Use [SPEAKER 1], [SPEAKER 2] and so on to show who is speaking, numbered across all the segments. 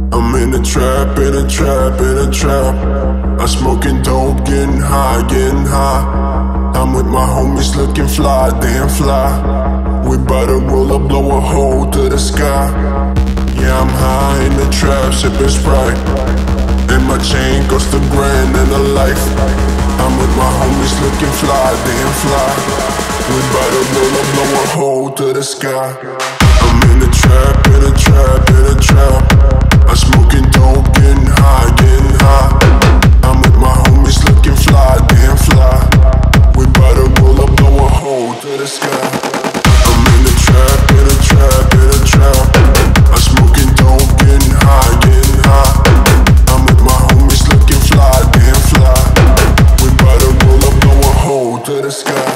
[SPEAKER 1] I'm in a trap, in a trap, in a trap. I'm smoking dope, getting high, getting high. I'm with my homies looking fly, damn fly. We bout to roll up, blow a hole to the sky. Yeah, I'm high in the trap, sipping Sprite. And my chain cost $1 grand and a life. I'm with my homies looking fly, damn fly. We bout to roll up, blow a hole to the sky. I'm in the trap, in a trap, in a trap. I'm smoking dope, getting high, getting high. I'm with my homies looking fly, damn fly. We bout to roll up, blow a hole to the sky. I'm in the trap, in a trap, in a trap. I'm smoking dope, getting high, getting high. I'm with my homies looking fly, damn fly. We bout to roll up, blow a hole to the sky.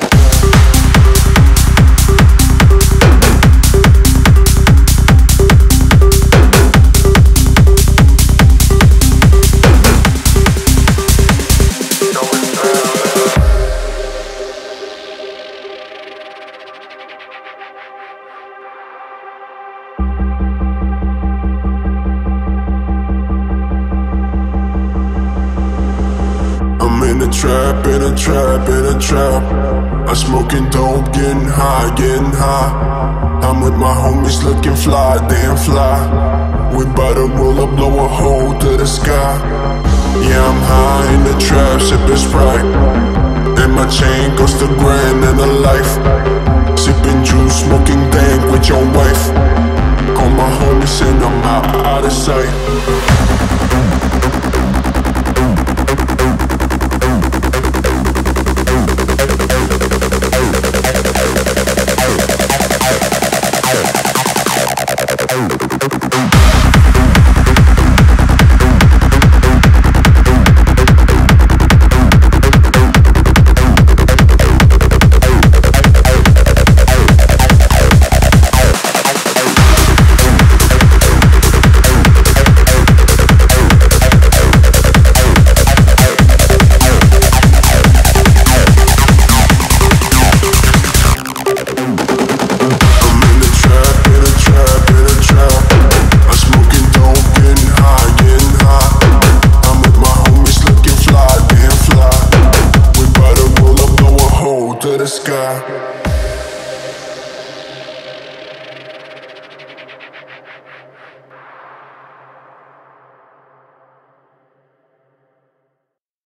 [SPEAKER 1] In a trap, in a trap, in a trap. I'm smoking dope, getting high, getting high. I'm with my homies looking fly, damn fly. We bout to roll up, blow a hole to the sky. Yeah, I'm high in the trap, sipping Sprite. And my chain cost $1 grand and a life. Sipping juice, smoking dank with your wife. Call my homies and I'm out of sight. To the sky.